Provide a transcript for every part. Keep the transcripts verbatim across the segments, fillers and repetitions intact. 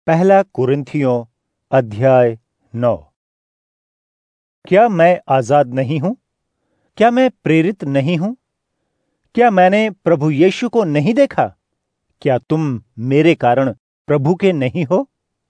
पहला कुरिन्थियों अध्याय नौ। क्या मैं आजाद नहीं हूं? क्या मैं प्रेरित नहीं हूं? क्या मैंने प्रभु यीशु को नहीं देखा? क्या तुम मेरे कारण प्रभु के नहीं हो?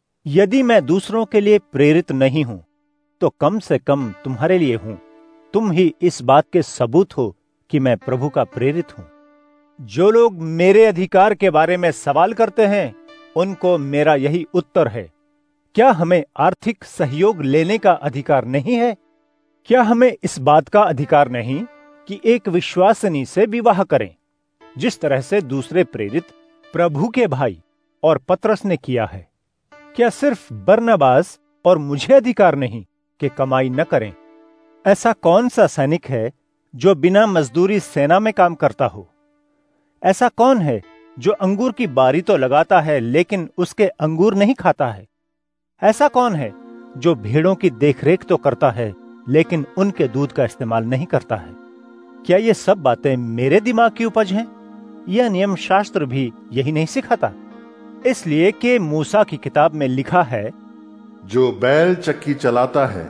यदि मैं दूसरों के लिए प्रेरित नहीं हूं, तो कम से कम तुम्हारे लिए हूं। तुम ही इस बात के सबूत हो कि मैं प्रभु का प्रेरित हूं। जो लोग मेरे अधिकार के बारे में सवाल करते हैं, उनको मेरा यही उत्तर है। क्या हमें आर्थिक सहयोग लेने का अधिकार नहीं है? क्या हमें इस बात का अधिकार नहीं कि एक विश्वासिनी से विवाह करें, जिस तरह से दूसरे प्रेरित प्रभु के भाई और पतरस ने किया है? क्या सिर्फ बरनबास और मुझे अधिकार नहीं कि कमाई न करें? ऐसा कौन सा सैनिक है जो बिना मजदूरी सेना में काम करता हो? ऐसा कौन है जो अंगूर की बारी तो लगाता है लेकिन उसके अंगूर नहीं खाता है? ऐसा कौन है जो भेड़ों की देखरेख तो करता है लेकिन उनके दूध का इस्तेमाल नहीं करता है? क्या ये सब बातें मेरे दिमाग की उपज हैं? यह नियम शास्त्र भी यही नहीं सिखाता? इसलिए कि मूसा की किताब में लिखा है, जो बैल चक्की चलाता है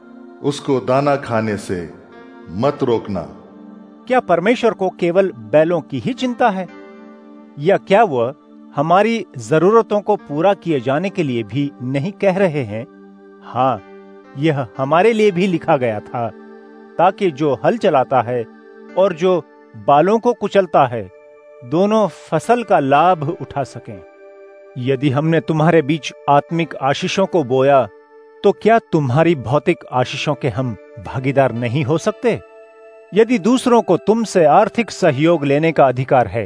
उसको दाना खाने से मत रोकना। क्या परमेश्वर को केवल बैलों की ही चिंता है, या क्या वह हमारी जरूरतों को पूरा किए जाने के लिए भी नहीं कह रहे हैं? हाँ, यह हमारे लिए भी लिखा गया था, ताकि जो हल चलाता है और जो बालों को कुचलता है, दोनों फसल का लाभ उठा सकें। यदि हमने तुम्हारे बीच आत्मिक आशीषों को बोया, तो क्या तुम्हारी भौतिक आशीषों के हम भागीदार नहीं हो सकते? यदि दूसरों को तुमसे आर्थिक सहयोग लेने का अधिकार है,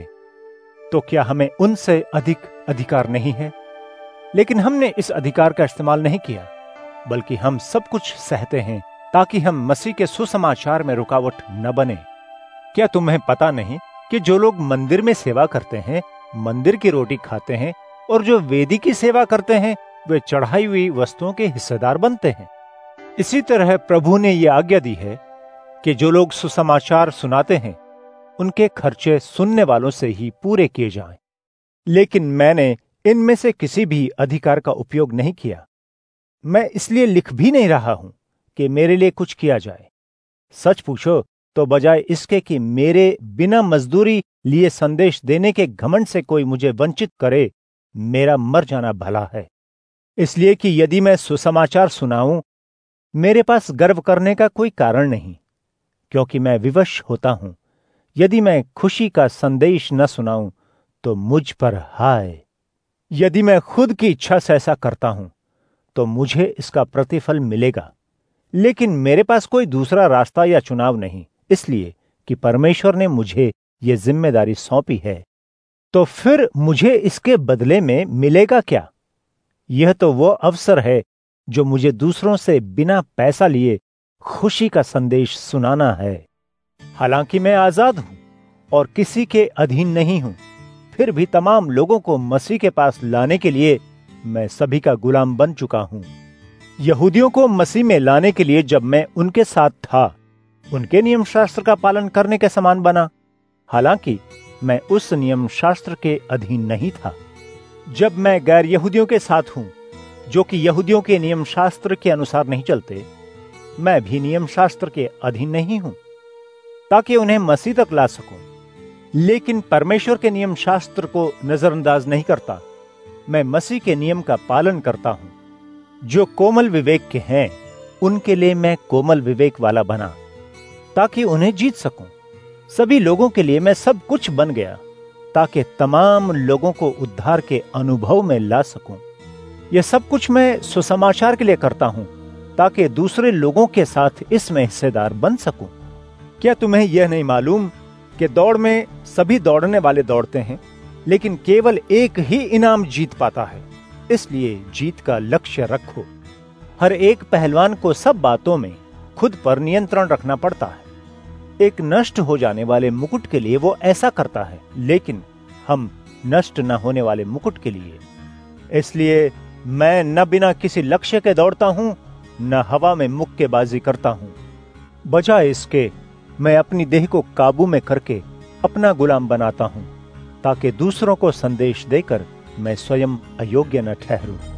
तो क्या हमें उनसे अधिक अधिकार नहीं है? लेकिन हमने इस अधिकार का इस्तेमाल नहीं किया, बल्कि हम सब कुछ सहते हैं ताकि हम मसीह के सुसमाचार में रुकावट न बने। क्या तुम्हें पता नहीं कि जो लोग मंदिर में सेवा करते हैं, मंदिर की रोटी खाते हैं, और जो वेदी की सेवा करते हैं, वे चढ़ाई हुई वस्तुओं के हिस्सेदार बनते हैं? इसी तरह प्रभु ने यह आज्ञा दी है कि जो लोग सुसमाचार सुनाते हैं, उनके खर्चे सुनने वालों से ही पूरे किए जाएं। लेकिन मैंने इनमें से किसी भी अधिकार का उपयोग नहीं किया। मैं इसलिए लिख भी नहीं रहा हूं कि मेरे लिए कुछ किया जाए। सच पूछो तो बजाय इसके कि मेरे बिना मजदूरी लिए संदेश देने के घमंड से कोई मुझे वंचित करे, मेरा मर जाना भला है। इसलिए कि यदि मैं सुसमाचार सुनाऊं, मेरे पास गर्व करने का कोई कारण नहीं, क्योंकि मैं विवश होता हूं। यदि मैं खुशी का संदेश न सुनाऊं, तो मुझ पर हाय। यदि मैं खुद की इच्छा से ऐसा करता हूं, तो मुझे इसका प्रतिफल मिलेगा। लेकिन मेरे पास कोई दूसरा रास्ता या चुनाव नहीं, इसलिए कि परमेश्वर ने मुझे यह जिम्मेदारी सौंपी है। तो फिर मुझे इसके बदले में मिलेगा क्या? यह तो वो अवसर है जो मुझे दूसरों से बिना पैसा लिए खुशी का संदेश सुनाना है। हालांकि मैं आजाद हूं और किसी के अधीन नहीं हूं, फिर भी तमाम लोगों को मसीह के पास लाने के लिए मैं सभी का गुलाम बन चुका हूं। यहूदियों को मसीह में लाने के लिए जब मैं उनके साथ था, उनके नियम शास्त्र का पालन करने के समान बना, हालांकि मैं उस नियम शास्त्र के अधीन नहीं था। जब मैं गैर यहूदियों के साथ हूं, जो कि यहूदियों के नियम शास्त्र के अनुसार नहीं चलते, मैं भी नियम शास्त्र के अधीन नहीं हूं, ताकि उन्हें मसीह तक ला सकूं। लेकिन परमेश्वर के नियम शास्त्र को नजरअंदाज नहीं करता। मैं मसीह के नियम का पालन करता हूं। जो कोमल विवेक के हैं, उनके लिए मैं कोमल विवेक वाला बना, ताकि उन्हें जीत सकूं। सभी लोगों के लिए मैं सब कुछ बन गया, ताकि तमाम लोगों को उद्धार के अनुभव में ला सकूं। यह सब कुछ मैं सुसमाचार के लिए करता हूं, ताकि दूसरे लोगों के साथ इसमें हिस्सेदार बन सकूं। क्या तुम्हें यह नहीं मालूम कि दौड़ में सभी दौड़ने वाले दौड़ते हैं, लेकिन केवल एक ही इनाम जीत पाता है? इसलिए जीत का लक्ष्य रखो। हर एक पहलवान को सब बातों में खुद पर नियंत्रण रखना पड़ता है। एक नष्ट हो जाने वाले मुकुट के लिए वो ऐसा करता है, लेकिन हम नष्ट न होने वाले मुकुट के लिए। इसलिए मैं न बिना किसी लक्ष्य के दौड़ता हूं, न हवा में मुक्केबाजी करता हूं। बजाय इसके मैं अपनी देह को काबू में करके अपना गुलाम बनाता हूं, ताकि दूसरों को संदेश देकर मैं स्वयं अयोग्य न ठहरूं।